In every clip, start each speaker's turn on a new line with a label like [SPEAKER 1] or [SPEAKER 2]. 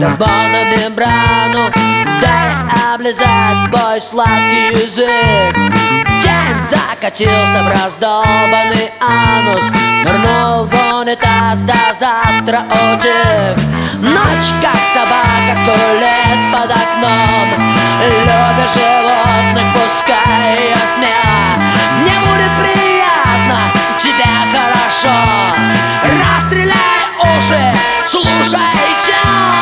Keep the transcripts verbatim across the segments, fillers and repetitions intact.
[SPEAKER 1] размону мембрану, дай облизать твой сладкий язык. День закатился в раздолбанный анус, нырнул в унитаз, до завтра утих. Ночь, как собака, скулит под окном. Любишь животных, пускай ее смех. Мне будет приятно, тебе хорошо. Расстреляй уши, слушайте.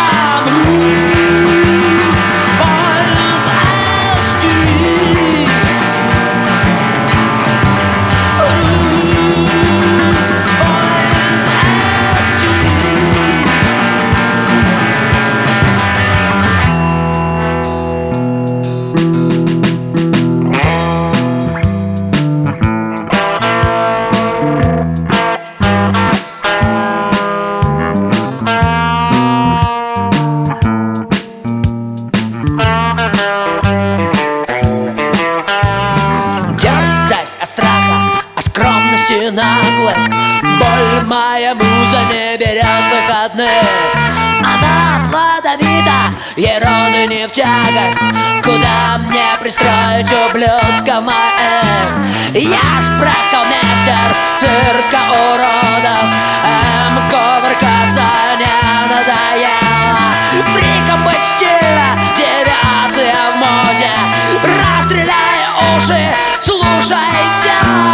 [SPEAKER 1] Наглость, боль моя муза не берет выходных. Она плодовита, ей роды не в тягость. Куда мне пристроить ублюдков моих? Я ж брахтомейстер цирка уродов. Эм, кувыркаться не надоело. Фриком быть стильно, девиация в моде. Расстреляй уши, слушайте.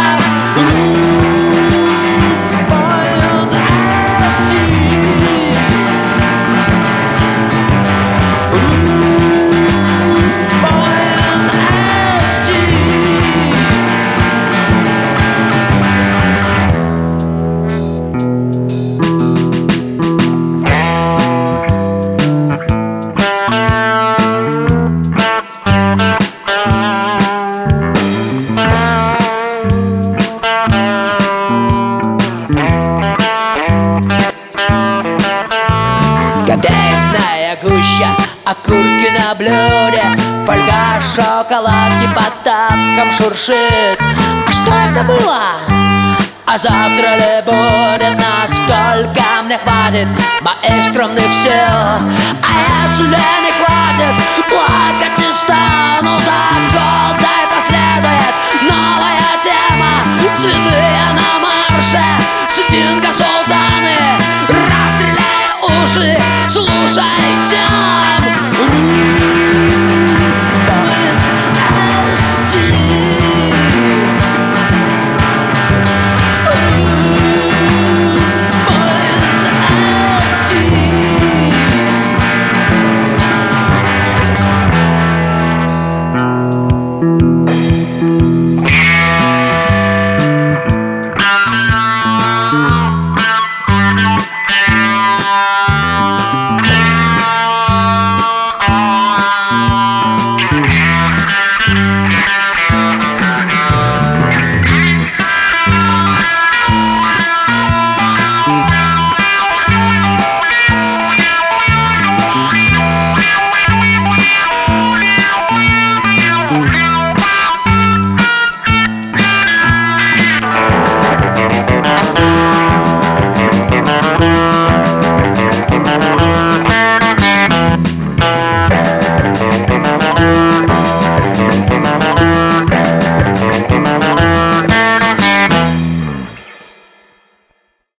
[SPEAKER 1] Кофейная гуща, окурки на блюде, фольга, шоколадки под тапком шуршит. А что это было? А завтра ли будет? Насколько мне хватит моих скромных сил? А